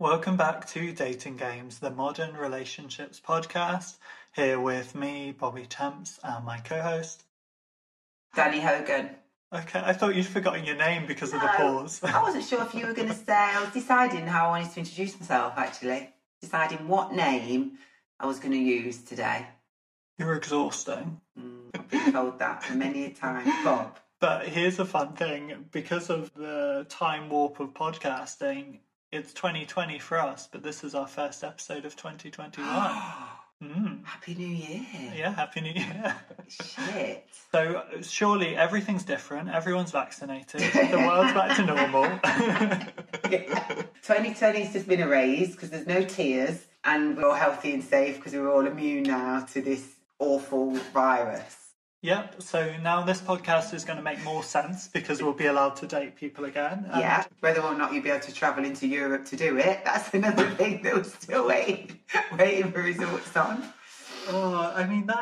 Welcome back to Dating Games, the Modern Relationships podcast. Here with me, Bobby Temps, and my co-host, Danny Hogan. Okay, I thought you'd forgotten your name because of the pause. I wasn't sure if you were going to say. I was deciding how I wanted to introduce myself, actually. Deciding what name I was going to use today. You're exhausting. I've been told that many a time, Bob. But here's a fun thing. Because of the time warp of podcasting, it's 2020 for us, but this is our first episode of 2021. Happy New Year. Yeah, Happy New Year. Shit. So surely everything's different. Everyone's vaccinated. The world's back to normal. 2020's just been erased because there's no tears and we're all healthy and safe because we're all immune now to this awful virus. Yep, so now this podcast is going to make more sense because we'll be allowed to date people again. Yeah, whether or not you'll be able to travel into Europe to do it, that's another thing that we're still waiting for results on. Oh, I mean,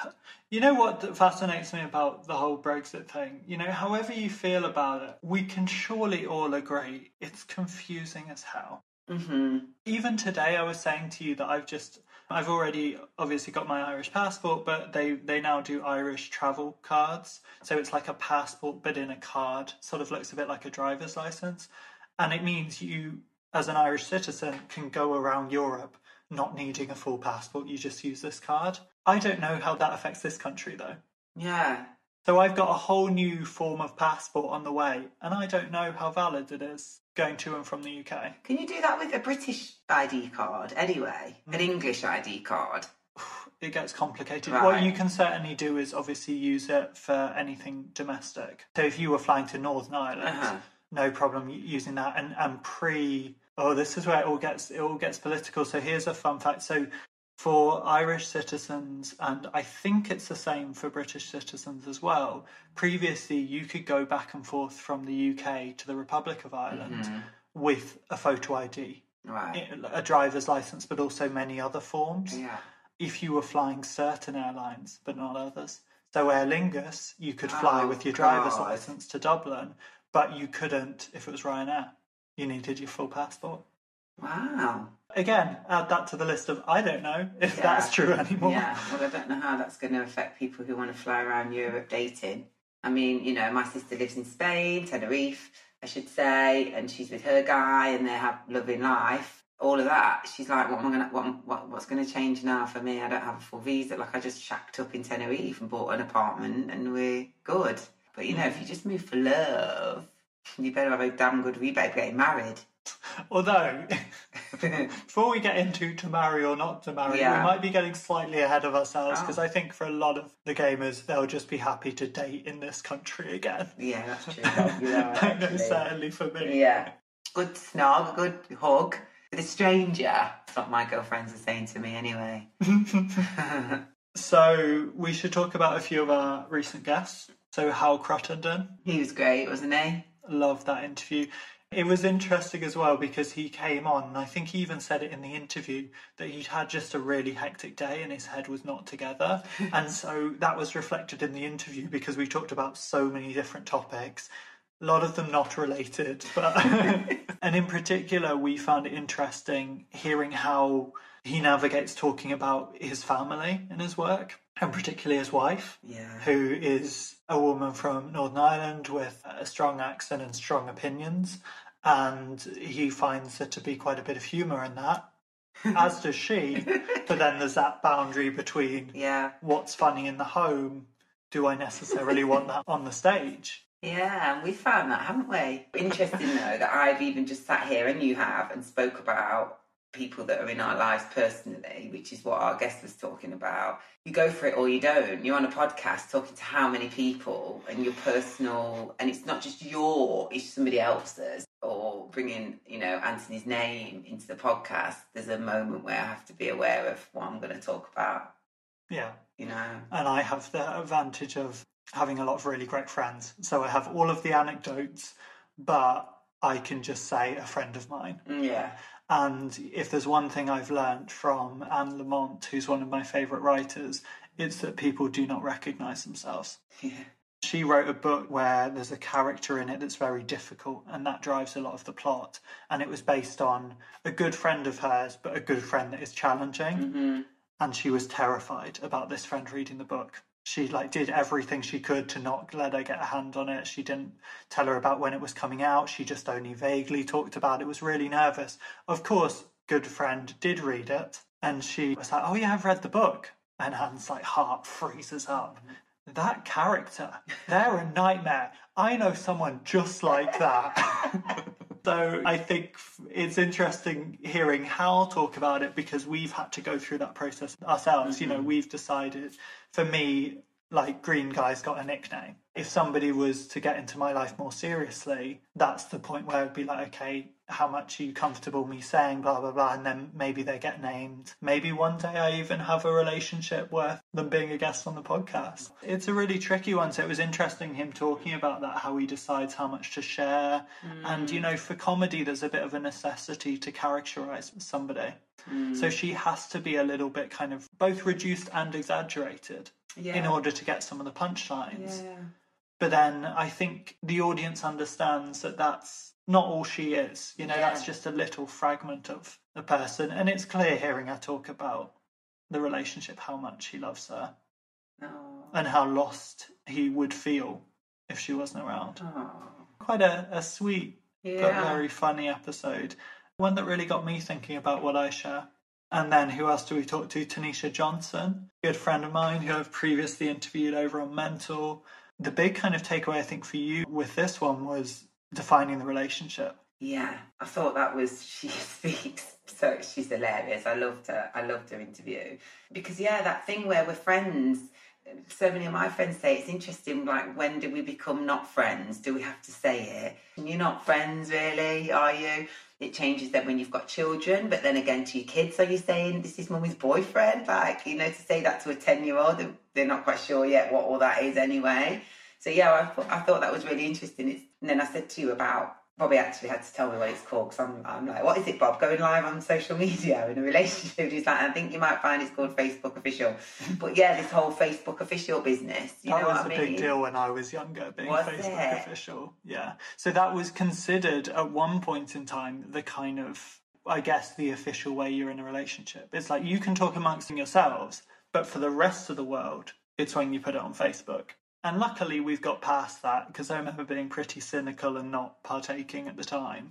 you know what fascinates me about the whole Brexit thing? You know, however you feel about it, we can surely all agree it's confusing as hell. Mm-hmm. Even today, I was saying to you that I've already obviously got my Irish passport, but they now do Irish travel cards. So it's like a passport, but in a card, sort of looks a bit like a driver's license. And it means you, as an Irish citizen, can go around Europe not needing a full passport. You just use this card. I don't know how that affects this country, though. Yeah. So I've got a whole new form of passport on the way, and I don't know how valid it is going to and from the UK. Can you do that with a British ID card anyway? An English ID card? It gets complicated. Right. What you can certainly do is obviously use it for anything domestic. So if you were flying to Northern Ireland, no problem using that. And this is where it all gets political. So here's a fun fact. So for Irish citizens, and I think it's the same for British citizens as well, previously you could go back and forth from the UK to the Republic of Ireland with a photo ID, right, a driver's licence, but also many other forms. Yeah. If you were flying certain airlines, but not others. So Aer Lingus, you could fly with your driver's licence to Dublin, but you couldn't if it was Ryanair. You needed your full passport. Wow. Again, add that to the list of I don't know if that's true anymore. Yeah, well, I don't know how that's going to affect people who want to fly around Europe dating. I mean, you know, my sister lives in Spain, Tenerife, I should say, and she's with her guy and they have loving life. All of that. She's like, what's going to change now for me? I don't have a full visa. Like, I just shacked up in Tenerife and bought an apartment and we're good. But, you know, if you just move for love, you better have a damn good rebate getting married. Although, before we get into to marry or not to marry, we might be getting slightly ahead of ourselves because I think for a lot of the gamers, they'll just be happy to date in this country again. Yeah, that's true. I know, certainly for me. Yeah. Good snog, good hug. With a stranger. That's what my girlfriends are saying to me anyway. So we should talk about a few of our recent guests. So Hal Cruttenden. He was great, wasn't he? Loved that interview. It was interesting as well because he came on, and I think he even said it in the interview, that he'd had just a really hectic day and his head was not together. And so that was reflected in the interview because we talked about so many different topics. A lot of them not related, but and in particular, we found it interesting hearing how he navigates talking about his family in his work, and particularly his wife, who is a woman from Northern Ireland with a strong accent and strong opinions, and he finds there to be quite a bit of humour in that, as does she. But then there's that boundary between what's funny in the home. Do I necessarily want that on the stage? Yeah, we found that, haven't we? Interesting, though, that I've even just sat here, and you have, and spoke about people that are in our lives personally, which is what our guest was talking about. You go for it or you don't. You're on a podcast talking to how many people, and your personal, and it's not just it's somebody else's, or bringing, you know, Anthony's name into the podcast. There's a moment where I have to be aware of what I'm going to talk about. Yeah. You know? And I have the advantage of having a lot of really great friends. So I have all of the anecdotes, but I can just say a friend of mine. Yeah. And if there's one thing I've learned from Anne Lamont, who's one of my favourite writers, it's that people do not recognise themselves. Yeah. She wrote a book where there's a character in it that's very difficult, and that drives a lot of the plot. And it was based on a good friend of hers, but a good friend that is challenging. And she was terrified about this friend reading the book. She did everything she could to not let her get a hand on it. She didn't tell her about when it was coming out. She just only vaguely talked about it. Was really nervous. Of course, good friend did read it, and she was like, "Oh yeah, I've read the book." And Anne's heart freezes up. That character, they're a nightmare. I know someone just like that. So I think it's interesting hearing Hal talk about it, because we've had to go through that process ourselves. We've decided, for me, Green Guy's got a nickname. If somebody was to get into my life more seriously, that's the point where it'd be like, okay, how much are you comfortable me saying blah, blah, blah, and then maybe they get named. Maybe one day I even have a relationship worth them being a guest on the podcast. It's a really tricky one, so it was interesting him talking about that, how he decides how much to share. And, for comedy, there's a bit of a necessity to characterize somebody. So she has to be a little bit kind of both reduced and exaggerated in order to get some of the punchlines. Yeah. But then I think the audience understands that that's not all she is. That's just a little fragment of a person. And it's clear hearing her talk about the relationship, how much he loves her. And how lost he would feel if she wasn't around. Quite a sweet but very funny episode. One that really got me thinking about what I share. And then who else do we talk to? Tanisha Johnson, good friend of mine who I've previously interviewed over on Mental. The big kind of takeaway, I think, for you with this one was defining the relationship. Yeah, I thought that was, she speaks, so she's hilarious. I loved her interview. Because, that thing where we're friends, so many of my friends say it's interesting, when do we become not friends? Do we have to say it? You're not friends, really, are you? It changes then when you've got children, but then again to your kids, are you saying this is mummy's boyfriend? To say that to a 10-year-old, they're not quite sure yet what all that is anyway. So I thought that was really interesting. And then I said to you about, Bobby actually had to tell me what it's called, because I'm like, what is it, Bob? Going live on social media in a relationship? He's like, I think you might find it's called Facebook Official. But this whole Facebook Official business, that was a big deal when I was younger, being Facebook Official. Yeah. So that was considered at one point in time the kind of, I guess, the official way you're in a relationship. It's like you can talk amongst yourselves, but for the rest of the world, it's when you put it on Facebook. And luckily we've got past that, because I remember being pretty cynical and not partaking at the time.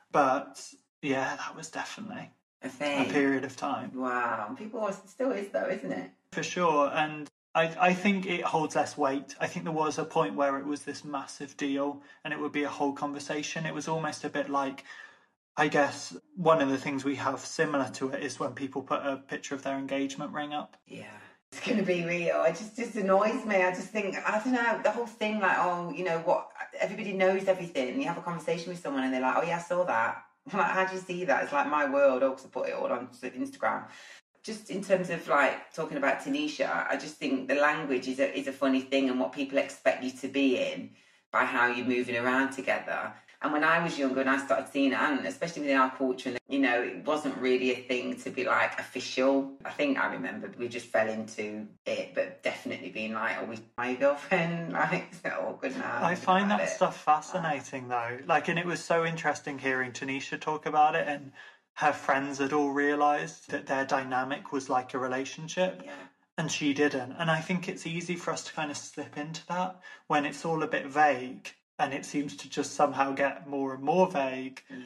But that was definitely a period of time. Wow. People still is though, isn't it? For sure. And I think it holds less weight. I think there was a point where it was this massive deal and it would be a whole conversation. It was almost a bit like, I guess, one of the things we have similar to it is when people put a picture of their engagement ring up. Yeah. It's going to be real. It just annoys me. I just think, I don't know, the whole thing what, everybody knows everything. You have a conversation with someone and they're like, oh yeah, I saw that. I'm like, how do you see that? It's like my world. I also put it all on Instagram. Just in terms of talking about Tanisha, I just think the language is a funny thing, and what people expect you to be in by how you're moving around together. And when I was younger and I started seeing it, and especially within our culture, and it wasn't really a thing to be official. I think I remember we just fell into it, but definitely being are we my girlfriend? It's awkward now. I find that stuff fascinating though. And it was so interesting hearing Tanisha talk about it, and her friends had all realised that their dynamic was like a relationship. Yeah. And she didn't. And I think it's easy for us to kind of slip into that when it's all a bit vague. And it seems to just somehow get more and more vague. Yeah.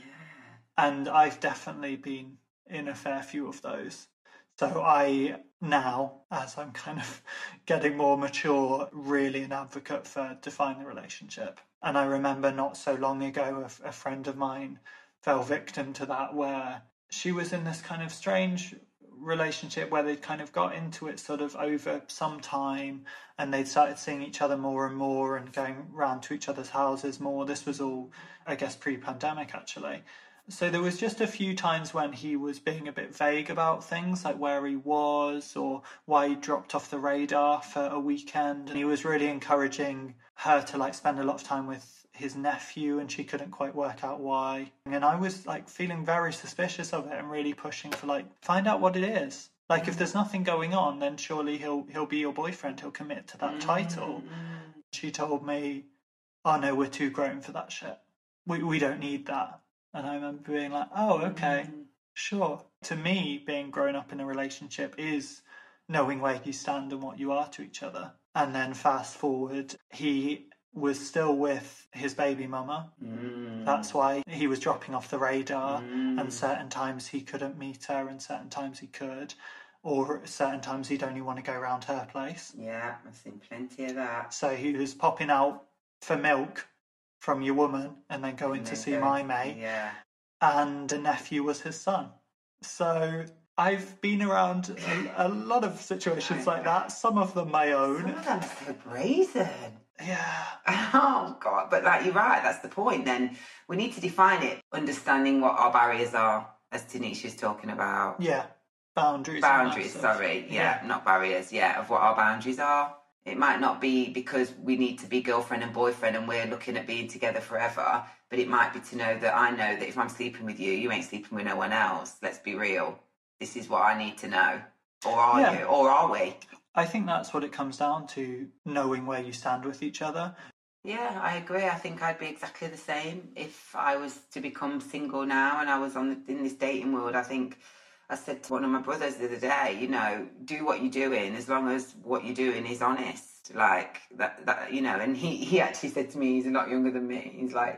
And I've definitely been in a fair few of those. So I now, as I'm kind of getting more mature, really an advocate for define the relationship. And I remember not so long ago, a friend of mine fell victim to that, where she was in this kind of strange relationship where they'd kind of got into it sort of over some time, and they'd started seeing each other more and more and going round to each other's houses more. This was all, I guess, pre-pandemic actually. So there was just a few times when he was being a bit vague about things, like where he was or why he dropped off the radar for a weekend. And he was really encouraging her to spend a lot of time with his nephew, and she couldn't quite work out why. And I was feeling very suspicious of it and really pushing for find out what it is. If there's nothing going on, then surely he'll be your boyfriend. He'll commit to that title. She told me, oh no, we're too grown for that shit. We don't need that. And I remember being like, oh, okay, sure. To me, being grown up in a relationship is knowing where you stand and what you are to each other. And then fast forward, he was still with his baby mama. That's why he was dropping off the radar, and certain times he couldn't meet her and certain times he could, or certain times he'd only want to go around her place. Yeah, I've seen plenty of that. So he was popping out for milk from your woman and then going to see my mate. Yeah. And a nephew was his son. So I've been around a lot of situations like that, some of them my own. Some of them are so brazen. Yeah. Oh, God. But you're right, that's the point. Then we need to define it, understanding what our barriers are, as Tanisha's talking about. Yeah. Boundaries. Sorry. Yeah, not barriers. Yeah, of what our boundaries are. It might not be because we need to be girlfriend and boyfriend and we're looking at being together forever, but it might be to know that if I'm sleeping with you, you ain't sleeping with no one else. Let's be real. This is what I need to know. Or are you? Or are we? I think that's what it comes down to, knowing where you stand with each other. Yeah, I agree. I think I'd be exactly the same if I was to become single now and I was in this dating world. I think I said to one of my brothers the other day, do what you're doing as long as what you're doing is honest. Like that and he actually said to me, he's a lot younger than me. He's like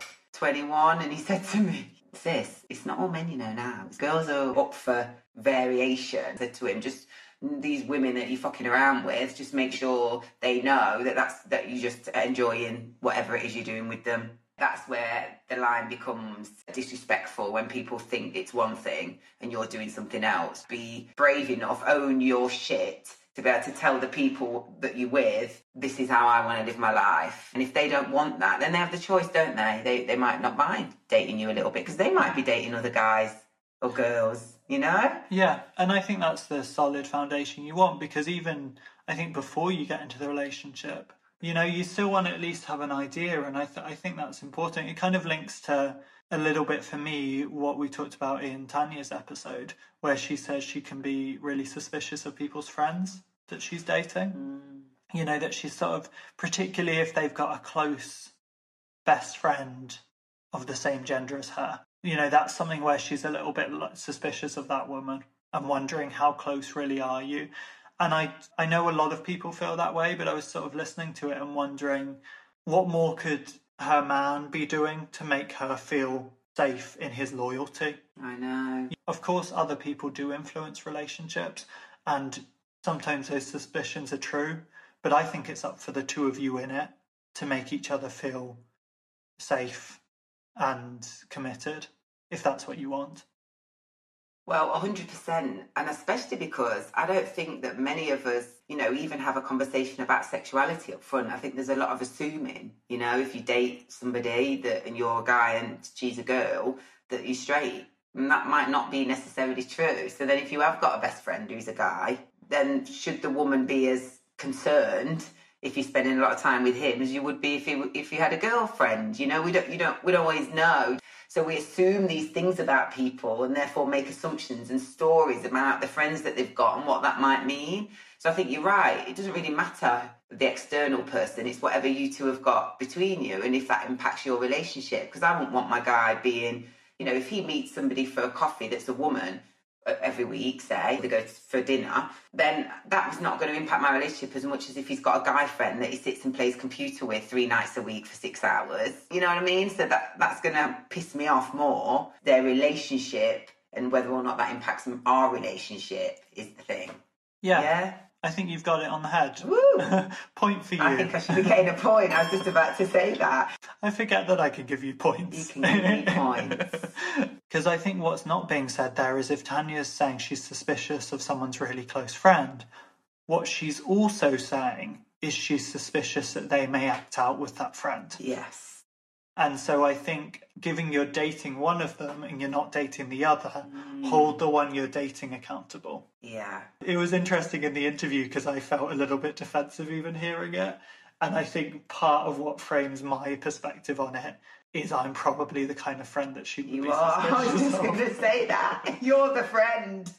21 and he said to me, sis, it's not all men now. Girls are up for variation. I said to him, just these women that you're fucking around with, just make sure they know that you're just enjoying whatever it is you're doing with them. That's where the line becomes disrespectful, when people think it's one thing and you're doing something else. Be brave enough, own your shit, to be able to tell the people that you're with, this is how I want to live my life. And if they don't want that, then they have the choice, don't they? They might not mind dating you a little bit because they might be dating other guys or girls, Yeah, and I think that's the solid foundation you want, because even, I think, before you get into the relationship, you still want to at least have an idea, and I think that's important. It kind of links to, a little bit for me, what we talked about in Tanya's episode, where she says she can be really suspicious of people's friends that she's dating. That she's sort of, particularly if they've got a close best friend of the same gender as her, that's something where she's a little bit suspicious of that woman and wondering, how close really are you? And I know a lot of people feel that way, but I was sort of listening to it and wondering, what more could her man be doing to make her feel safe in his loyalty? I know. Of course, other people do influence relationships, and sometimes those suspicions are true, but I think it's up for the two of you in it to make each other feel safe and committed, if that's what you want. Well, 100%, and especially because I don't think that many of us, even have a conversation about sexuality up front. I think there's a lot of assuming, if you date somebody and you're a guy and she's a girl, that you're straight. And that might not be necessarily true. So then if you have got a best friend who's a guy, then should the woman be as concerned if you're spending a lot of time with him as you would be if you had a girlfriend? We don't always know. So we assume these things about people and therefore make assumptions and stories about the friends that they've got and what that might mean. So I think you're right. It doesn't really matter the external person. It's whatever you two have got between you and if that impacts your relationship. Because I wouldn't want my guy being, if he meets somebody for a coffee that's a woman every week, say, they go for dinner, then that was not going to impact my relationship as much as if he's got a guy friend that he sits and plays computer with 3 nights a week for 6 hours. You know what I mean? So that's going to piss me off more. Their relationship and whether or not that impacts our relationship is the thing. Yeah? I think you've got it on the head. Woo! Point for you. I think I should be getting a point. I was just about to say that. I forget that I can give you points. You can give me points. Because I think what's not being said there is, if Tanya's saying she's suspicious of someone's really close friend, what she's also saying is she's suspicious that they may act out with that friend. Yes. And so I think, given you're dating one of them and you're not dating the other, hold the one you're dating accountable. Yeah. It was interesting in the interview because I felt a little bit defensive even hearing it. And I think part of what frames my perspective on it is I'm probably the kind of friend that she would be suspicious of. I was just going to say that. You're the friend.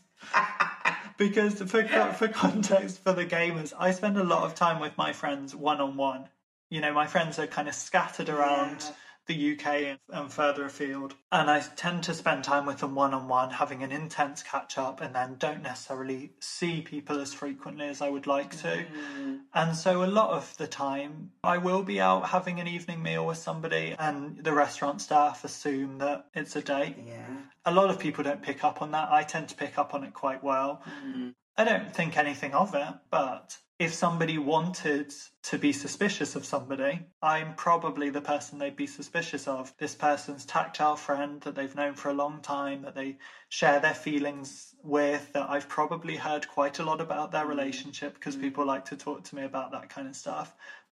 Because for context for the gamers, I spend a lot of time with my friends one-on-one. You know, my friends are kind of scattered around the UK and further afield, and I tend to spend time with them one-on-one, having an intense catch-up, and then don't necessarily see people as frequently as I would like to. And so a lot of the time I will be out having an evening meal with somebody, and the restaurant staff assume that it's a date. A lot of people don't pick up on that. I tend to pick up on it quite well. I don't think anything of it, but if somebody wanted to be suspicious of somebody, I'm probably the person they'd be suspicious of. This person's tactile friend that they've known for a long time, that they share their feelings with, that I've probably heard quite a lot about their relationship because people like to talk to me about that kind of stuff.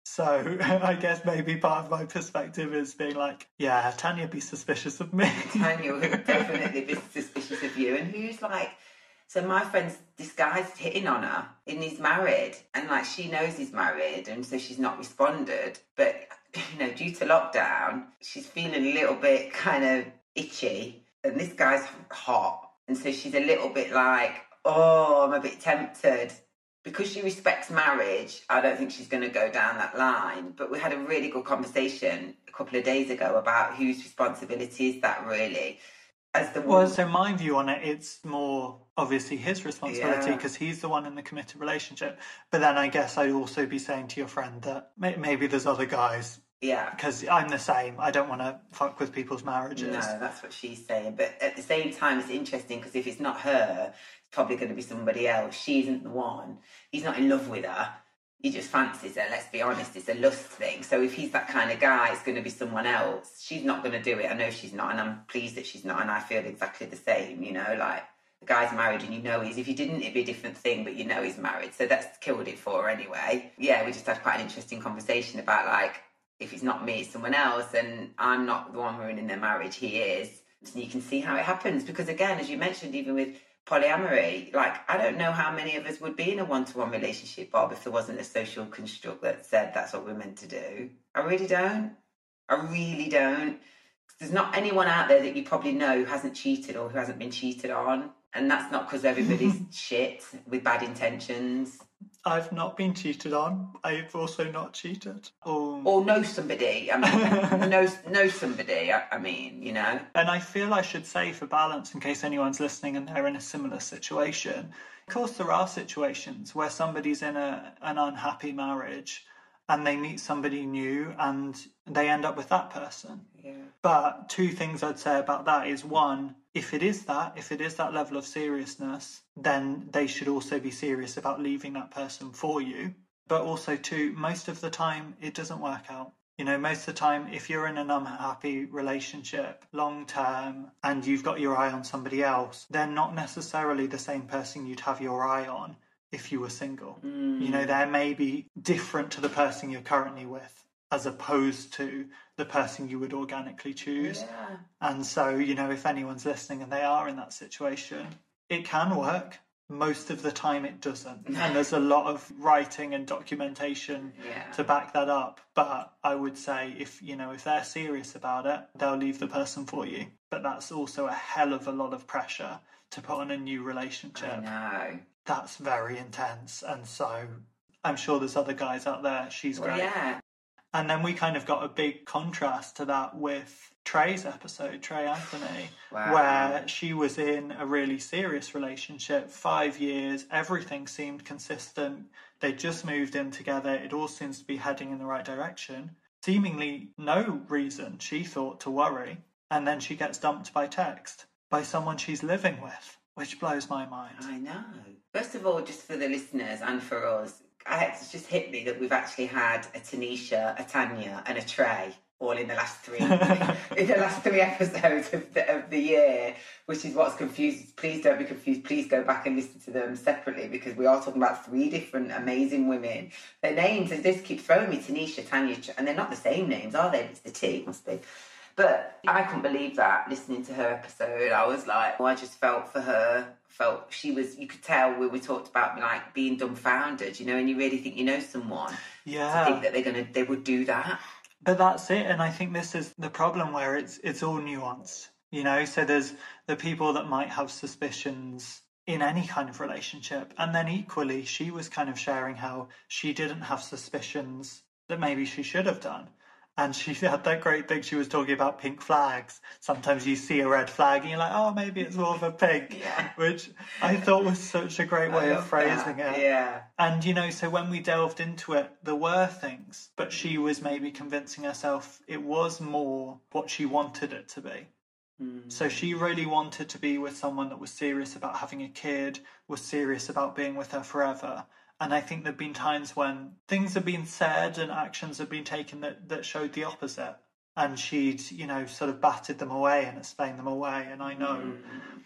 So I guess maybe part of my perspective is being like, yeah, Tanya be suspicious of me. Tanya would definitely be suspicious of you. And who's like... So my friend's disguised hitting on her, and he's married, and like she knows he's married, and so she's not responded. But you know, due to lockdown, she's feeling a little bit kind of itchy, and this guy's hot, and so she's a little bit like, oh, I'm a bit tempted. Because she respects marriage, I don't think she's going to go down that line. But we had a really good conversation a couple of days ago about whose responsibility is that really. Well, so my view on it, it's more obviously his responsibility because he's the one in the committed relationship. But then I guess I'd also be saying to your friend that maybe there's other guys. Yeah. Because I'm the same. I don't want to fuck with people's marriages. No, that's what she's saying. But at the same time, it's interesting because if it's not her, it's probably going to be somebody else. She isn't the one. He's not in love with her. He just fancies her, let's be honest, it's a lust thing. So if he's that kind of guy, it's going to be someone else. She's not going to do it. I know she's not, and I'm pleased that she's not, and I feel exactly the same, you know, like the guy's married and you know he's, if he didn't, it'd be a different thing, but you know he's married. So that's killed it for her anyway. Yeah, we just had quite an interesting conversation about like, if it's not me, it's someone else, and I'm not the one ruining their marriage, he is. And you can see how it happens, because again, as you mentioned, even with polyamory, like I don't know how many of us would be in a one-to-one relationship, Bob, if there wasn't a social construct that said that's what we're meant to do. I really don't. There's not anyone out there that you probably know who hasn't cheated or who hasn't been cheated on, and that's not because everybody's shit with bad intentions. I've not been cheated on. I've also not cheated. Or know somebody. I mean, know somebody. I mean, you know. And I feel I should say, for balance, in case anyone's listening and they're in a similar situation, of course there are situations where somebody's in an unhappy marriage and they meet somebody new and they end up with that person. Yeah. But two things I'd say about that is, one, if it is that level of seriousness, then they should also be serious about leaving that person for you. But also, two, most of the time it doesn't work out. You know, most of the time, if you're in an unhappy relationship long term and you've got your eye on somebody else, they're not necessarily the same person you'd have your eye on if you were single. You know, they may be different to the person you're currently with, as opposed to the person you would organically choose. Yeah. And so, you know, if anyone's listening and they are in that situation, it can work. Most of the time it doesn't. And there's a lot of writing and documentation to back that up. But I would say if they're serious about it, they'll leave the person for you. But that's also a hell of a lot of pressure to put on a new relationship. I know. That's very intense. And so I'm sure there's other guys out there. She's great. Yeah. And then we kind of got a big contrast to that with Trey's episode, Trey Anthony, where she was in a really serious relationship, 5 years, everything seemed consistent. They just moved in together. It all seems to be heading in the right direction. Seemingly no reason, she thought, to worry. And then she gets dumped by text by someone she's living with, which blows my mind. I know. First of all, just for the listeners and for us, it's just hit me that we've actually had a Tanisha, a Tanya, and a Trey all in the last three episodes of the year, which is what's confused. Please don't be confused. Please go back and listen to them separately, because we are talking about three different amazing women. Their names, and this keeps throwing me, Tanisha, Tanya, and they're not the same names, are they? It's the T, it must be. But I couldn't believe that, listening to her episode. I was like, I just felt for her. Felt she was, you could tell when we talked about like being dumbfounded, you know, and you really think you know someone. Yeah. To think that they would do that. But that's it. And I think this is the problem, where it's all nuanced, you know. So there's the people that might have suspicions in any kind of relationship. And then equally, she was kind of sharing how she didn't have suspicions that maybe she should have done. And she had that great thing. She was talking about pink flags. Sometimes you see a red flag and you're like, oh, maybe it's more of a pink, which I thought was such a great way of phrasing it. Yeah. And, so when we delved into it, there were things, but she was maybe convincing herself it was more what she wanted it to be. So she really wanted to be with someone that was serious about having a kid, was serious about being with her forever. And I think there've been times when things have been said and actions have been taken that showed the opposite. And she'd, sort of batted them away and explained them away. And I know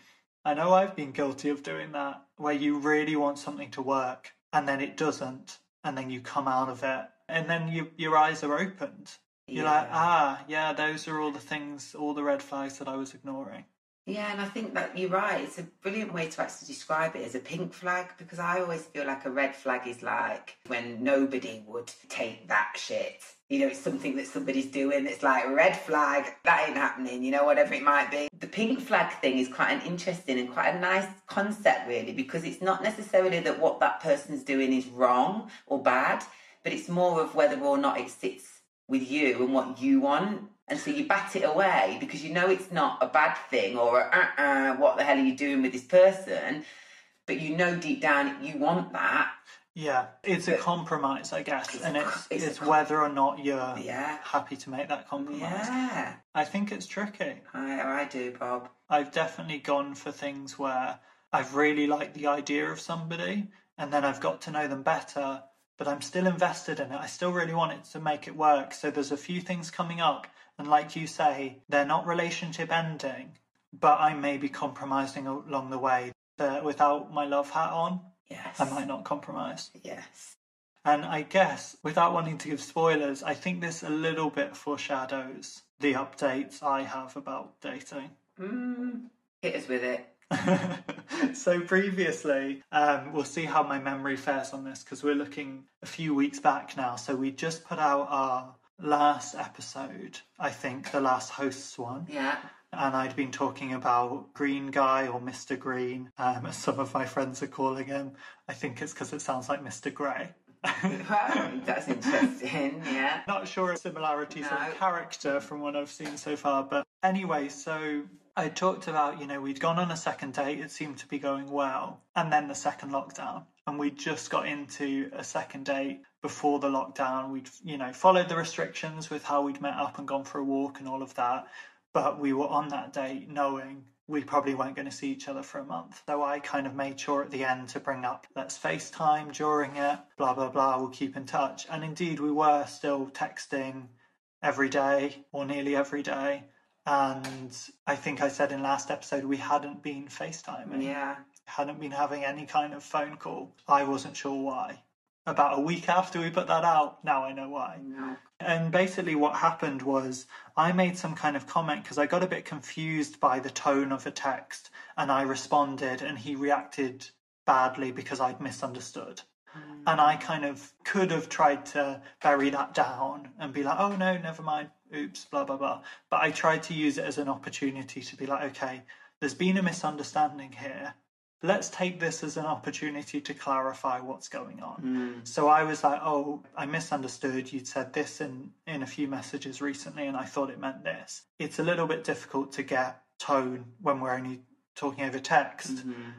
I've been guilty of doing that, where you really want something to work and then it doesn't. And then you come out of it and then your eyes are opened. You're like, those are all the things, all the red flags that I was ignoring. Yeah, and I think that you're right. It's a brilliant way to actually describe it as a pink flag, because I always feel like a red flag is like when nobody would take that shit. It's something that somebody's doing that's like a red flag, that ain't happening, whatever it might be. The pink flag thing is quite an interesting and quite a nice concept, really, because it's not necessarily that what that person's doing is wrong or bad, but it's more of whether or not it sits with you and what you want. And so you bat it away because it's not a bad thing or what the hell are you doing with this person? But deep down you want that. Yeah, it's a compromise, I guess. And it's whether or not you're happy to make that compromise. Yeah. I think it's tricky. I do, Bob. I've definitely gone for things where I've really liked the idea of somebody and then I've got to know them better, but I'm still invested in it. I still really want it to make it work. So there's a few things coming up. And like you say, they're not relationship ending, but I may be compromising along the way. Without my love hat on, yes, I might not compromise. Yes. And I guess, without wanting to give spoilers, I think this a little bit foreshadows the updates I have about dating. Hit us with it. So previously, we'll see how my memory fares on this, because we're looking a few weeks back now. So we just put out our last episode, I think, the last host's one. Yeah. And I'd been talking about Green Guy, or Mr. Green, as some of my friends are calling him. I think it's because it sounds like Mr. Grey. That's interesting, yeah. Not sure of similarities of character from what I've seen so far. But anyway, so I talked about, we'd gone on a second date. It seemed to be going well. And then the second lockdown. And we just got into a second date before the lockdown. We'd, followed the restrictions with how we'd met up and gone for a walk and all of that. But we were on that date knowing we probably weren't going to see each other for a month. So I kind of made sure at the end to bring up, let's FaceTime during it, blah, blah, blah, we'll keep in touch. And indeed, we were still texting every day or nearly every day. And I think I said in last episode, we hadn't been FaceTiming. Yeah. Hadn't been having any kind of phone call. I wasn't sure why. About a week after we put that out, now I know why. No. And basically what happened was I made some kind of comment because I got a bit confused by the tone of a text, and I responded and he reacted badly because I'd misunderstood. And I kind of could have tried to bury that down and be like, oh no, never mind, oops, blah, blah, blah. But I tried to use it as an opportunity to be like, okay, there's been a misunderstanding here. Let's take this as an opportunity to clarify what's going on. So I was like, oh, I misunderstood. You'd said this in a few messages recently, and I thought it meant this. It's a little bit difficult to get tone when we're only talking over text. Mm-hmm.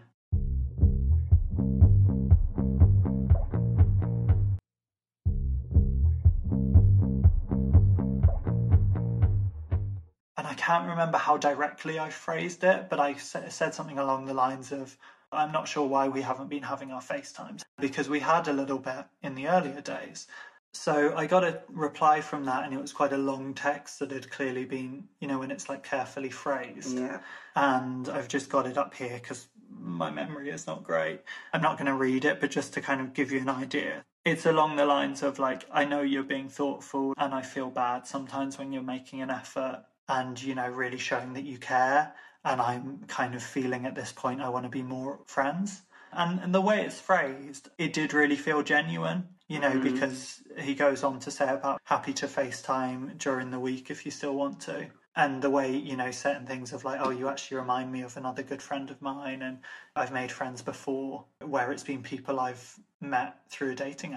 And I can't remember how directly I phrased it, but I said something along the lines of, I'm not sure why we haven't been having our FaceTimes, because we had a little bit in the earlier days. So I got a reply from that, and it was quite a long text that had clearly been, when it's like carefully phrased. Yeah. And I've just got it up here because my memory is not great. I'm not going to read it, but just to kind of give you an idea. It's along the lines of like, I know you're being thoughtful and I feel bad sometimes when you're making an effort and, really showing that you care. And I'm kind of feeling at this point I want to be more friends. And the way it's phrased, it did really feel genuine, because he goes on to say about happy to FaceTime during the week if you still want to. And the way, certain things of like, oh, you actually remind me of another good friend of mine. And I've made friends before where it's been people I've met through a dating app.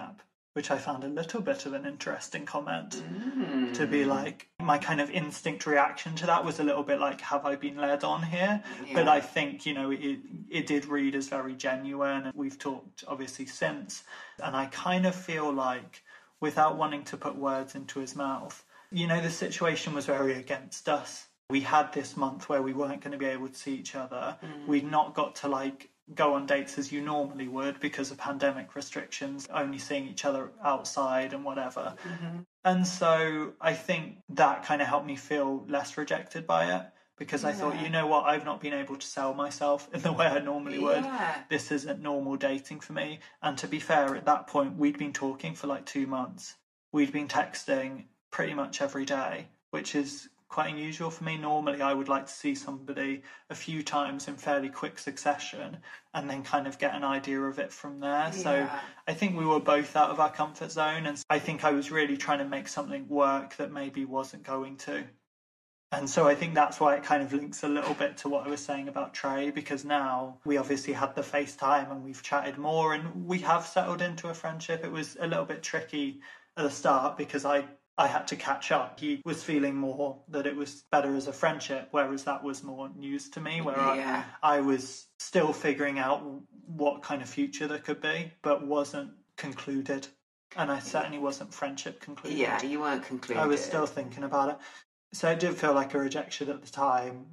which I found a little bit of an interesting comment. To be like, my kind of instinct reaction to that was a little bit like, have I been led on here? Yeah. But I think, you know, it did read as very genuine, and we've talked obviously since, and I kind of feel like, without wanting to put words into his mouth, you know, the situation was very against us. We had this month where we weren't going to be able to see each other. We'd not got to like go on dates as you normally would because of pandemic restrictions, only seeing each other outside and whatever. And so I think that kind of helped me feel less rejected by it, because I thought, you know what, I've not been able to sell myself in the way I normally would. This isn't normal dating for me. And to be fair, at that point, we'd been talking for like 2 months. We'd been texting pretty much every day, which is quite unusual for me. Normally, I would like to see somebody a few times in fairly quick succession and then kind of get an idea of it from there. So I think we were both out of our comfort zone, and I think I was really trying to make something work that maybe wasn't going to. And so I think that's why it kind of links a little bit to what I was saying about Trey, because now we obviously had the FaceTime and we've chatted more and we have settled into a friendship. It was a little bit tricky at the start because I had to catch up. He was feeling more that it was better as a friendship, whereas that was more news to me, where I was still figuring out what kind of future there could be, but wasn't concluded. And I certainly wasn't friendship concluded. Yeah, you weren't concluded. I was still thinking about it. So it did feel like a rejection at the time.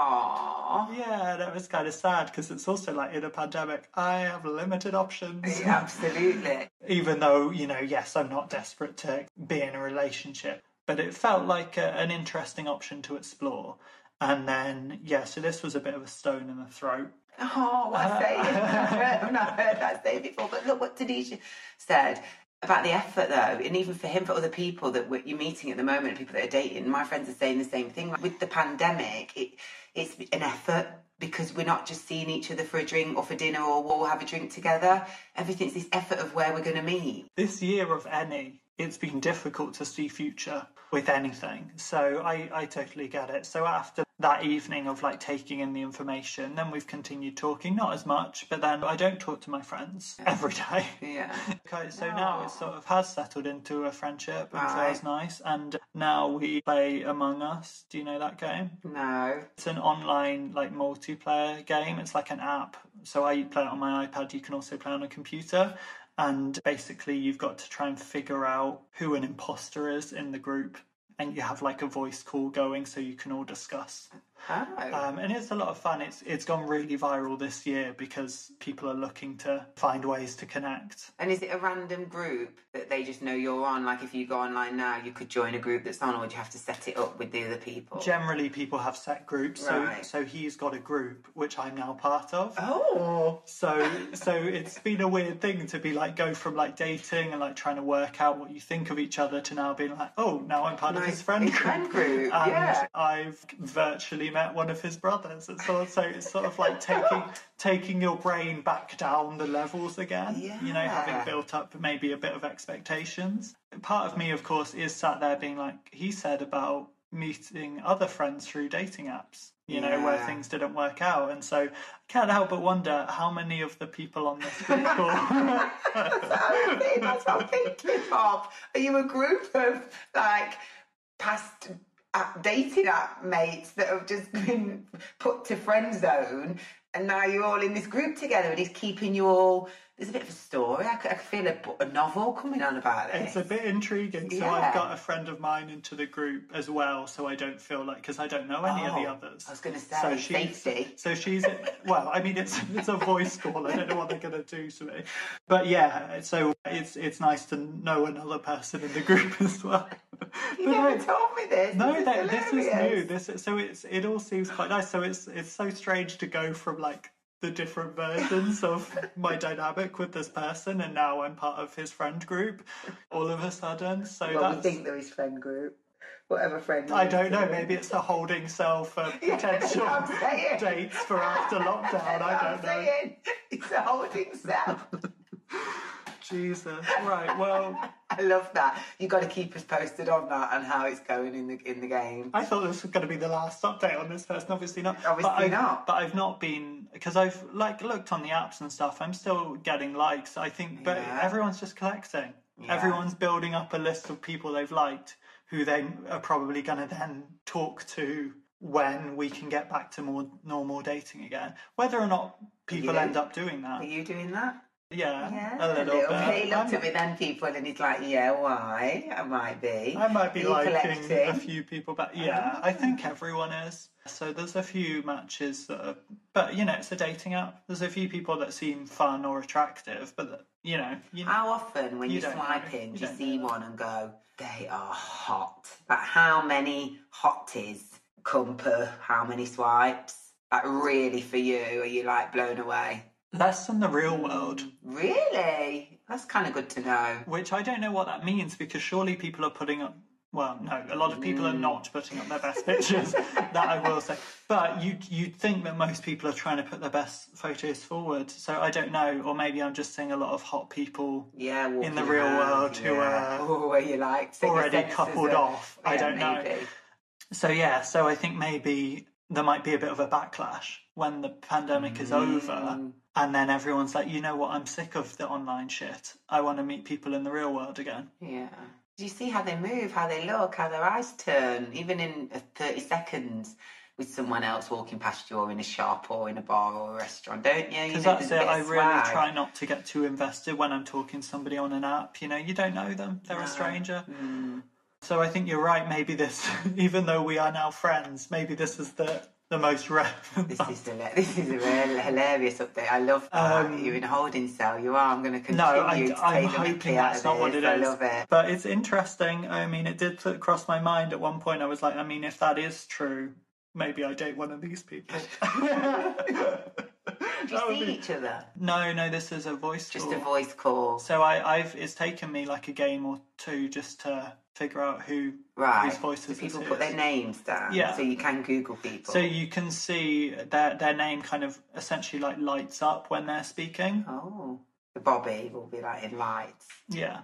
Aww. Yeah, that was kind of sad because it's also like in a pandemic, I have limited options. Yeah, absolutely. Even though, you know, yes, I'm not desperate to be in a relationship, but it felt like an interesting option to explore. And then, so this was a bit of a stone in the throat. Oh, I say it. I've not heard that say before, but look what Tanisha said about the effort, though, and even for him, for other people that you're meeting at the moment, people that are dating, my friends are saying the same thing. With the pandemic, it's an effort because we're not just seeing each other for a drink or for dinner or we'll have a drink together. Everything's this effort of where we're going to meet. This year of any, it's been difficult to see future with anything. So I totally get it. So after that evening of like taking in the information, then we've continued talking, not as much, but then I don't talk to my friends every day. Yeah. Okay, so now it sort of has settled into a friendship and feels nice. And now we play Among Us. Do you know that game? No. It's an online like multiplayer game. It's like an app. So I play it on my iPad. You can also play on a computer. And basically you've got to try and figure out who an imposter is in the group. And you have like a voice call going so you can all discuss. Oh. And it's a lot of fun. It's gone really viral this year because people are looking to find ways to connect. And is it a random group that they just know you're on? Like if you go online now, you could join a group that's on, or do you have to set it up with the other people? Generally, people have set groups. Right. So he's got a group, which I'm now part of. Oh. So it's been a weird thing to be like, go from like dating and like trying to work out what you think of each other to now being like, oh, now I'm part of his friend group. And yeah. I've virtually met one of his brothers. It's sort of like taking your brain back down the levels again. Yeah. You know, having built up maybe a bit of expectations. Part of me, of course, is sat there being like he said about meeting other friends through dating apps, you know, where things didn't work out. And so I can't help but wonder how many of the people on this group call... That's what I'm thinking of. Are you a group of like past dating app mates that have just been put to friend zone, and now you're all in this group together and he's keeping you all... There's a bit of a story. I could feel a novel coming on about this. It's a bit intriguing. So I've got a friend of mine into the group as well, so I don't feel like... Because I don't know any of the others. I was going to say, safety. So she's... Well, I mean, it's a voice call. I don't know what they're going to do to me. But yeah, so it's nice to know another person in the group as well. You never told me this. No, this is new. It all seems quite nice. So it's so strange to go from like the different versions of my dynamic with this person, and now I'm part of his friend group all of a sudden. So we think they're his friend group. Whatever friend. I don't know. Maybe it's a holding cell for potential dates for after lockdown. I don't know. It's a holding cell. Jesus. Right. Well, I love that. You got to keep us posted on that and how it's going in the game. I thought this was going to be the last update on this person. Obviously not. Not. But I've not been, because I've like looked on the apps and stuff. I'm still getting likes. I think, but everyone's just collecting. Yeah. Everyone's building up a list of people they've liked who they are probably going to then talk to when we can get back to more normal dating again. Whether or not people end up doing Are that. you doing that? Yeah, Yeah, a little bit. He looked at me then, people, and he's like, yeah, why? I might be. I might be liking collecting? a few people back. Yeah, I think everyone is. So there's a few matches that are, but you know, it's a dating app. There's a few people that seem fun or attractive, but you know, how often when you you're don't know. swiping, You do you don't see know that. one and go, they are hot? Like, how many hotties come per how many swipes? Like, really, for you, are you like blown away? Less than the real world. Really? That's kind of good to know. Which I don't know what that means, because surely people are putting up. Well, no, a lot of people are not putting up their best pictures. That I will say. But you'd think that most people are trying to put their best photos forward. So I don't know, or maybe I'm just seeing a lot of hot people in the real world who are you like already coupled off. I don't know. Maybe. So yeah, so I think maybe there might be a bit of a backlash when the pandemic is over, and then everyone's like, you know what, I'm sick of the online shit. I want to meet people in the real world again. Yeah. Do you see how they move, how they look, how their eyes turn, even in 30 seconds with someone else walking past you or in a shop or in a bar or a restaurant, don't you? Because that's it, I really try not to get too invested when I'm talking to somebody on an app. You know, you don't know them, they're a stranger. So I think you're right, maybe this, even though we are now friends, maybe this is the most relevant. This is a real hilarious update. I love that. You're in a holding cell. You are. I'm going to continue to I'm take the hoping mickey out that's of not what this. it I is. love it. But it's interesting. I mean, it did cross my mind at one point. I was like, I mean, if that is true, maybe I date one of these people. Do you see each other? No, this is a voice call. Just a voice call. So it's taken me like a game or two just to figure out whose voices so people it put is. their names down, Yeah. so you can Google people. So you can see their name kind of essentially like lights up when they're speaking. Oh, the Bobby will be like in lights. Yeah.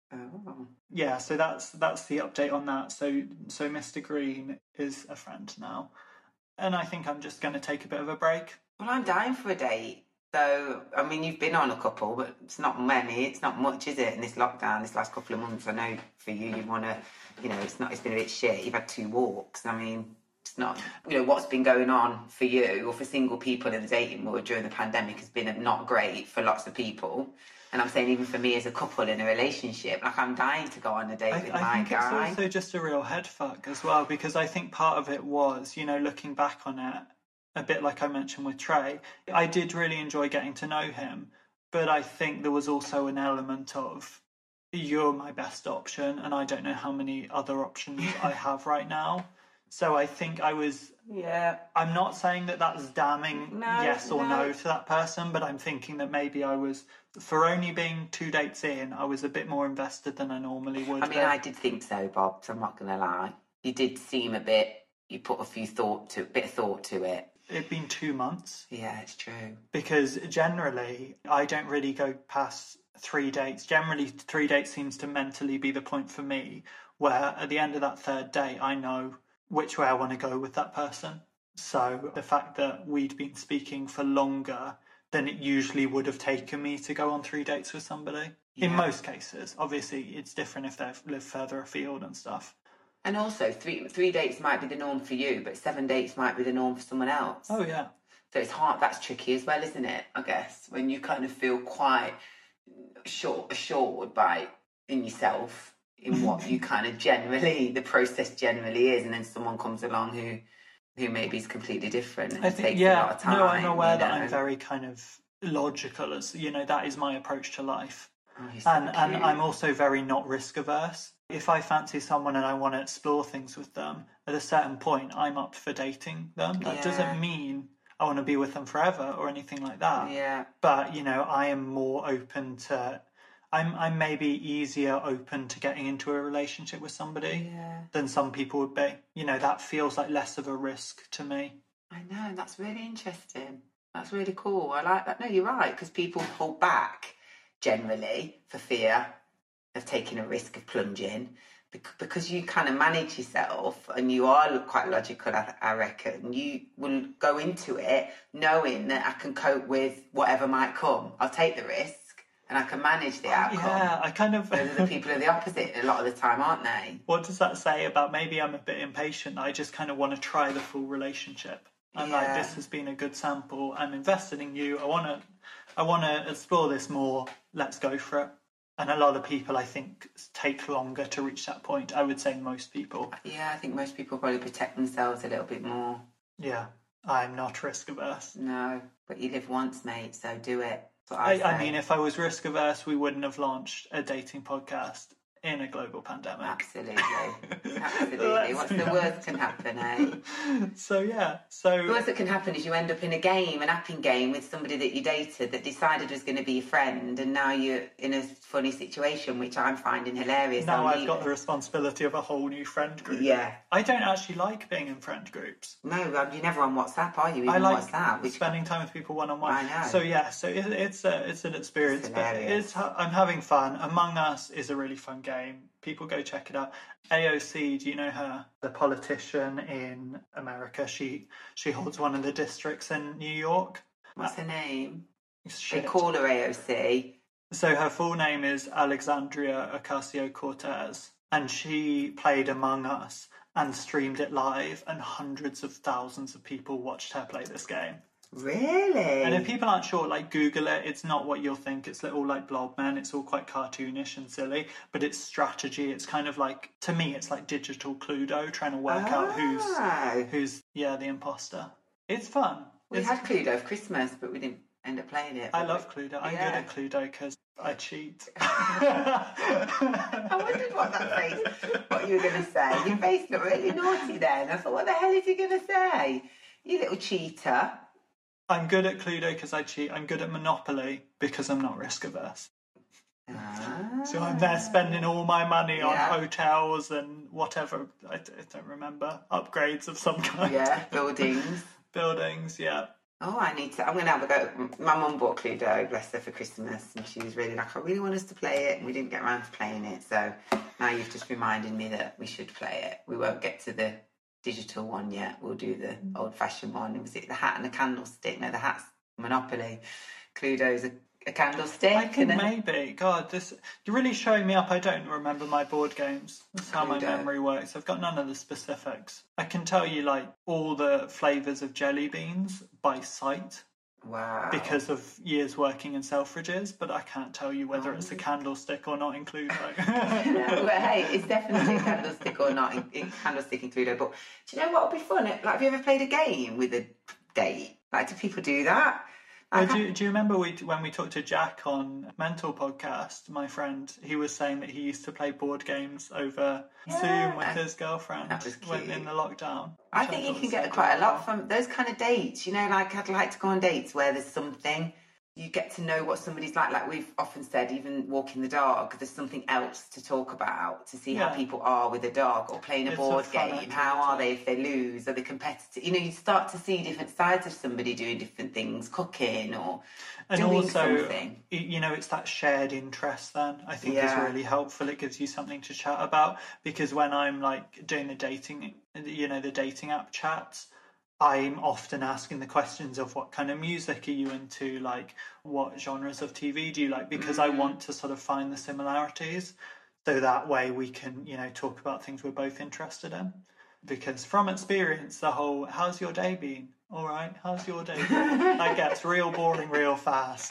Oh. Yeah, so that's the update on that. So Mr. Green is a friend now. And I think I'm just going to take a bit of a break. Well, I'm dying for a date. So, I mean, you've been on a couple, but it's not many. It's not much, is it, in this lockdown, this last couple of months? I know for you, you'd want to, you know, it's been a bit shit. You've had 2 walks. I mean, it's not, you know, what's been going on for you or for single people in the dating world during the pandemic has been not great for lots of people. And I'm saying even for me as a couple in a relationship, like I'm dying to go on a date with my I think guy. it's also just a real head fuck as well, because I think part of it was, you know, looking back on it, a bit like I mentioned with Trey, I did really enjoy getting to know him, but I think there was also an element of, you're my best option and I don't know how many other options I have right now. So I think I was... Yeah. I'm not saying that that's damning yes or no to that person, but I'm thinking that maybe I was, for only being 2 dates in, I was a bit more invested than I normally would. I mean, I did think so, Bob, so I'm not going to lie. You did seem a bit, you put a bit of thought to it. It'd been 2 months. Yeah, it's true. Because generally, I don't really go past 3 dates. Generally, 3 dates seems to mentally be the point for me, where at the end of that 3rd date, I know which way I want to go with that person. So the fact that we'd been speaking for longer than it usually would have taken me to go on 3 dates with somebody. Yeah. In most cases. Obviously, it's different if they live further afield and stuff. And also, three dates might be the norm for you, but 7 dates might be the norm for someone else. Oh, yeah. So it's hard. That's tricky as well, isn't it? I guess when you kind of feel quite assured in yourself in what you kind of the process generally is, and then someone comes along who maybe is completely different. And takes a lot of time. No, I'm aware that I'm very kind of logical, as you know, that is my approach to life. Oh, and I'm also very not risk averse. If I fancy someone and I want to explore things with them, at a certain point, I'm up for dating them. That doesn't mean I want to be with them forever or anything like that. Yeah. But, you know, I am more open to... I'm maybe easier open to getting into a relationship with somebody than some people would be. You know, that feels like less of a risk to me. I know, that's really interesting. That's really cool. I like that. No, you're right, because people hold back generally for fear of taking a risk of plunging, because you kind of manage yourself and you are quite logical, I reckon. You will go into it knowing that I can cope with whatever might come. I'll take the risk, and I can manage the outcome. Yeah, I kind of... The people are the opposite a lot of the time, aren't they? What does that say about maybe I'm a bit impatient? I just kind of want to try the full relationship. I'm like, this has been a good sample. I'm invested in you. I want to explore this more. Let's go for it. And a lot of people, I think, take longer to reach that point. I would say most people. Yeah, I think most people probably protect themselves a little bit more. Yeah, I'm not risk averse. No, but you live once, mate, so do it. I mean, if I was risk averse, we wouldn't have launched a dating podcast in a global pandemic. Absolutely. Absolutely. What's the worst can happen, eh? The worst that can happen is you end up in a game, an apping game with somebody that you dated that decided was going to be your friend, and now you're in a funny situation, which I'm finding hilarious. Now I've got the responsibility of a whole new friend group. Yeah. I don't actually like being in friend groups. No, you're never on WhatsApp, are you? Even I like WhatsApp, spending time with people one-on-one. I know. So it's an experience, but I'm having fun. Among Us is a really fun game. People go check it out. AOC, do you know her? The politician in America. She holds one of the districts in New York. What's her name? Shit. They call her AOC. So her full name is Alexandria Ocasio-Cortez, and she played Among Us and streamed it live, and hundreds of thousands of people watched her play this game. Really? And if people aren't sure, like, Google it. It's not what you'll think. It's all like Blobman. It's all quite cartoonish and silly, but it's strategy. It's kind of like, to me, it's like digital Cluedo, trying to work out who's the imposter. It's fun. We had Cluedo for Christmas, but we didn't end up playing it. I love Cluedo. I'm good at Cluedo because I cheat. I wondered what you were going to say. Your face looked really naughty then. I thought, what the hell is he going to say? You little cheater. I'm good at Cluedo because I cheat. I'm good at Monopoly because I'm not risk averse. So I'm there spending all my money on hotels and whatever. I don't remember. Upgrades of some kind. Yeah, buildings. Buildings, yeah. Oh, I'm going to have a go. My mum bought Cluedo, bless her, for Christmas, and she was really like, I really want us to play it, and we didn't get around to playing it. So now you've just reminded me that we should play it. We won't get to the digital one yet. We'll do the old-fashioned one. Was it the hat and the candlestick? No, the hat's Monopoly. Cluedo's a candlestick. I think maybe. God, you're really showing me up. I don't remember my board games. That's how my memory works. I've got none of the specifics. I can tell you, like, all the flavours of jelly beans by sight. Wow. Because of years working in Selfridges, but I can't tell you whether it's a candlestick or not in Cluedo. No, but hey, it's definitely a candlestick or not in candlestick in Cluedo. But do you know what would be fun? Like, have you ever played a game with a date? Like, do people do that? Do you remember when we talked to Jack on Mental Podcast, my friend, he was saying that he used to play board games over Zoom with his girlfriend when in the lockdown. I think you can get quite a lot from those kind of dates. You know, like, I'd like to go on dates where there's something. You get to know what somebody's like. Like we've often said, even walking the dog, there's something else to talk about, to see how people are with a dog, or playing a board game. How are they if they lose? Are they competitive? You know, you start to see different sides of somebody doing different things, cooking or doing something. You know, it's that shared interest then, I think is really helpful. It gives you something to chat about, because when I'm like doing the dating app chats, I'm often asking the questions of what kind of music are you into, like what genres of TV do you like, because I want to sort of find the similarities, so that way we can, you know, talk about things we're both interested in. Because from experience, the whole "how's your day been?" "All right, how's your day been?" That gets real boring real fast.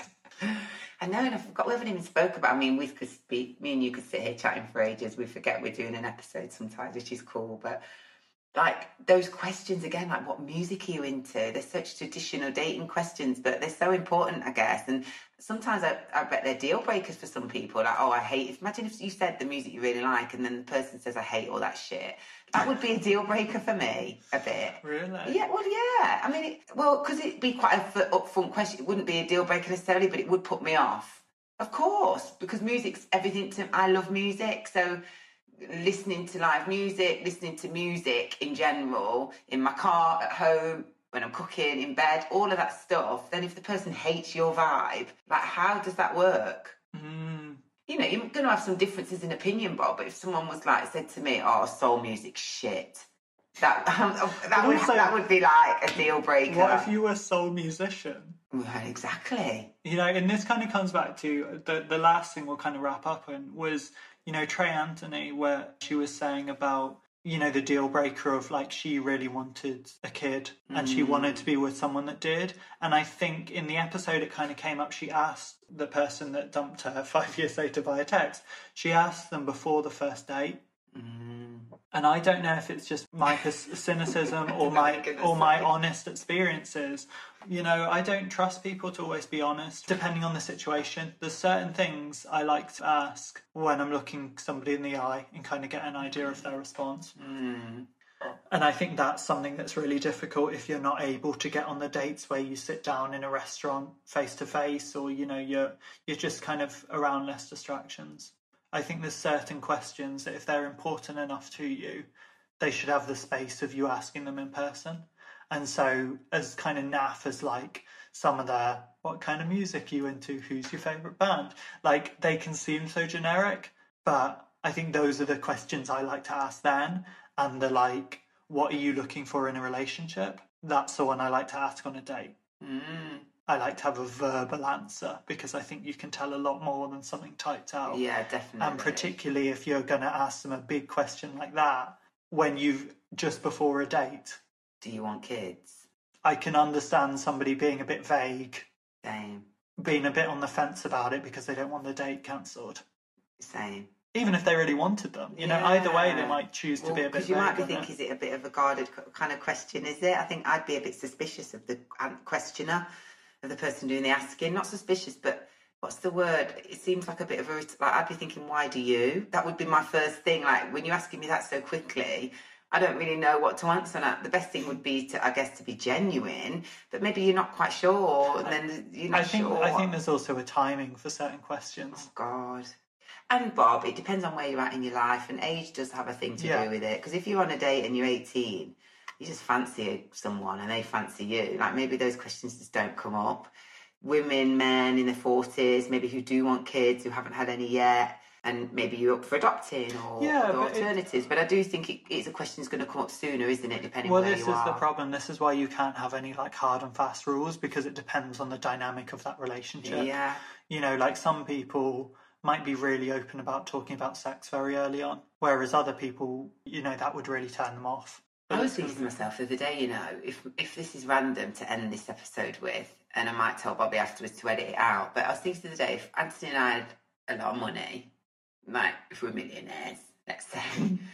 I know, and I forgot we haven't even spoke about. I mean, me and you could sit here chatting for ages. We forget we're doing an episode sometimes, which is cool, but. Like, those questions again, like, what music are you into? They're such traditional dating questions, but they're so important, I guess. And sometimes I bet they're deal breakers for some people. Like, I hate... Imagine if you said the music you really like and then the person says, I hate all that shit. That would be a deal breaker for me, a bit. Really? Yeah, well, yeah. I mean, because it'd be quite an upfront question. It wouldn't be a deal breaker necessarily, but it would put me off. Of course, because music's everything to... I love music, so... listening to live music, listening to music in general, in my car, at home, when I'm cooking, in bed, all of that stuff, then if the person hates your vibe, like, how does that work? You know, you're going to have some differences in opinion, Bob, but if someone was like, said to me, oh, soul music, shit, That would be like a deal breaker. What if you were sole musician? Right, exactly. You know, and this kind of comes back to the last thing we'll kind of wrap up on was, you know, Trey Anthony, where she was saying about, you know, the deal breaker of like she really wanted a kid and she wanted to be with someone that did. And I think in the episode it kind of came up, she asked the person that dumped her 5 years later via text, she asked them before the first date. And I don't know if it's just my cynicism or my honest experiences. You know, I don't trust people to always be honest, depending on the situation. There's certain things I like to ask when I'm looking somebody in the eye and kind of get an idea of their response. And I think that's something that's really difficult if you're not able to get on the dates where you sit down in a restaurant face to face, or, you know, you're just kind of around less distractions. I think there's certain questions that if they're important enough to you, they should have the space of you asking them in person. And so as kind of naff as like some of the, what kind of music are you into? Who's your favourite band? Like, they can seem so generic, but I think those are the questions I like to ask then. And the like, what are you looking for in a relationship? That's the one I like to ask on a date. I like to have a verbal answer because I think you can tell a lot more than something typed out. Yeah, definitely. And particularly if you're going to ask them a big question like that when you've just before a date. Do you want kids? I can understand somebody being a bit vague. Same. Being a bit on the fence about it because they don't want the date cancelled. Same. Even if they really wanted them. You know, either way they might choose to be a bit vague. Because you might be thinking, is it a bit of a guarded kind of question, is it? I think I'd be a bit suspicious of the questioner, of the person doing the asking. Not suspicious, but what's the word? It seems like a bit of a, like, I'd be thinking, why do you? That would be my first thing. Like, when you're asking me that so quickly, I don't really know what to answer. And the best thing would be to, I guess, to be genuine, but maybe you're not quite sure, and then you're not sure. I think there's also a timing for certain questions. Oh, God. And Bob, it depends on where you're at in your life, and age does have a thing to do with it. Because if you're on a date and you're 18, you just fancy someone and they fancy you. Like, maybe those questions just don't come up. Women, men in their 40s, maybe who do want kids, who haven't had any yet, and maybe you're up for adopting or alternatives. But I do think it's a question that's going to come up sooner, isn't it, depending where you are. Well, this is the problem. This is why you can't have any, like, hard and fast rules, because it depends on the dynamic of that relationship. Yeah. You know, like, some people might be really open about talking about sex very early on, whereas other people, you know, that would really turn them off. I was thinking to myself the other day, you know, if this is random to end this episode with, and I might tell Bobby afterwards to edit it out, but I was thinking the other day, if Anthony and I had a lot of money, like if we're millionaires, let's say,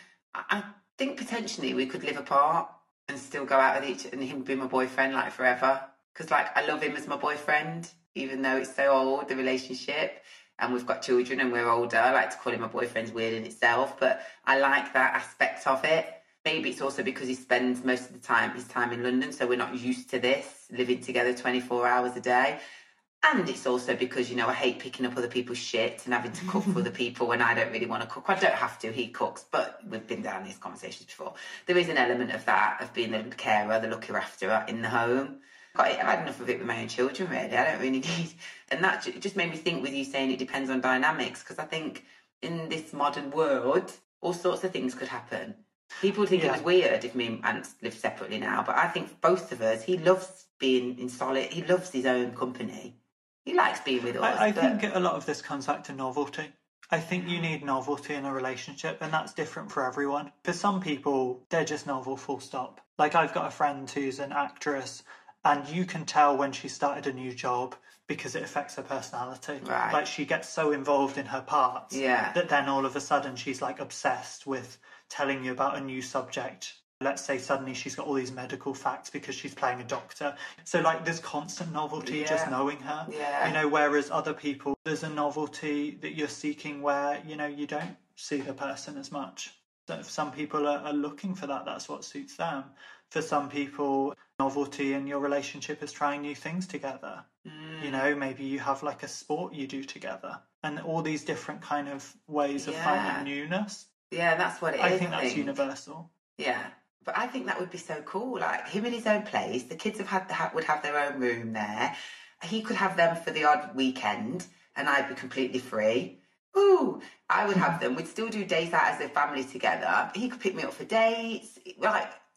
I think potentially we could live apart and still go out with each other, and him be my boyfriend like forever. Because, like, I love him as my boyfriend, even though it's so old, the relationship. And we've got children and we're older. I like to call him my boyfriend's weird in itself, but I like that aspect of it. Maybe it's also because he spends most of his time in London, so we're not used to this, living together 24 hours a day. And it's also because, you know, I hate picking up other people's shit and having to cook for other people when I don't really want to cook. I don't have to, he cooks, but we've been down these conversations before. There is an element of that, of being the carer, the looker after in the home. I've had enough of it with my own children, really. I don't really need... And that just made me think with you saying it depends on dynamics, because I think in this modern world, all sorts of things could happen. People think it was weird if me and Ant live separately now, but I think for both of us, he loves being in solid... He loves his own company. He likes being with us. I think a lot of this comes back to novelty. I think you need novelty in a relationship, and that's different for everyone. For some people, they're just novel, full stop. Like, I've got a friend who's an actress, and you can tell when she started a new job because it affects her personality. Right. Like, she gets so involved in her parts that then all of a sudden she's, like, obsessed with telling you about a new subject. Let's say suddenly she's got all these medical facts because she's playing a doctor. So, like, there's constant novelty just knowing her. Yeah. You know, whereas other people, there's a novelty that you're seeking where, you know, you don't see the person as much. So if some people are looking for that, that's what suits them. For some people, novelty in your relationship is trying new things together. You know, maybe you have like a sport you do together, and all these different kind of ways of finding newness. Yeah, that's what it is. I think that's universal. Yeah. But I think that would be so cool. Like, him in his own place, the kids would have their own room there. He could have them for the odd weekend, and I'd be completely free. Ooh, I would have them. We'd still do days out as a family together. He could pick me up for dates. Like,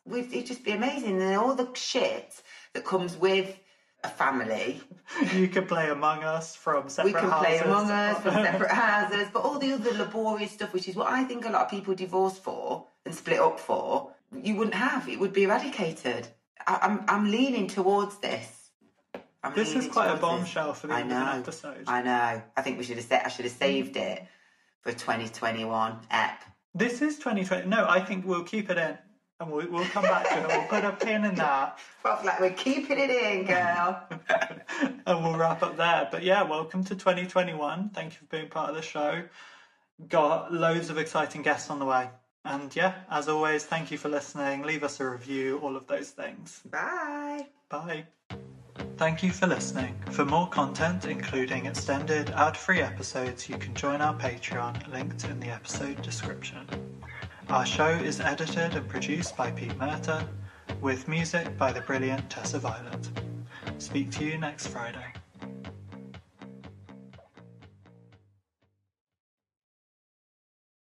it'd just be amazing. And all the shit that comes with a family. You could play Among Us from separate houses. We can play Among Us from separate houses, but all the other laborious stuff, which is what I think a lot of people divorce for and split up for, you wouldn't have. It would be eradicated. I'm leaning towards this. This is quite a bombshell for the end of an episode. I know. I think I should have saved it for 2021 ep. This is 2020. No, I think we'll keep it in. And we'll come back to it. We'll put a pin in that. Well, like, we're keeping it in, girl. And we'll wrap up there. But yeah, welcome to 2021. Thank you for being part of the show. Got loads of exciting guests on the way. And yeah, as always, thank you for listening. Leave us a review, all of those things. Bye. Bye. Thank you for listening. For more content, including extended ad-free episodes, you can join our Patreon, linked in the episode description. Our show is edited and produced by Pete Murta, with music by the brilliant Tessa Violet. Speak to you next Friday.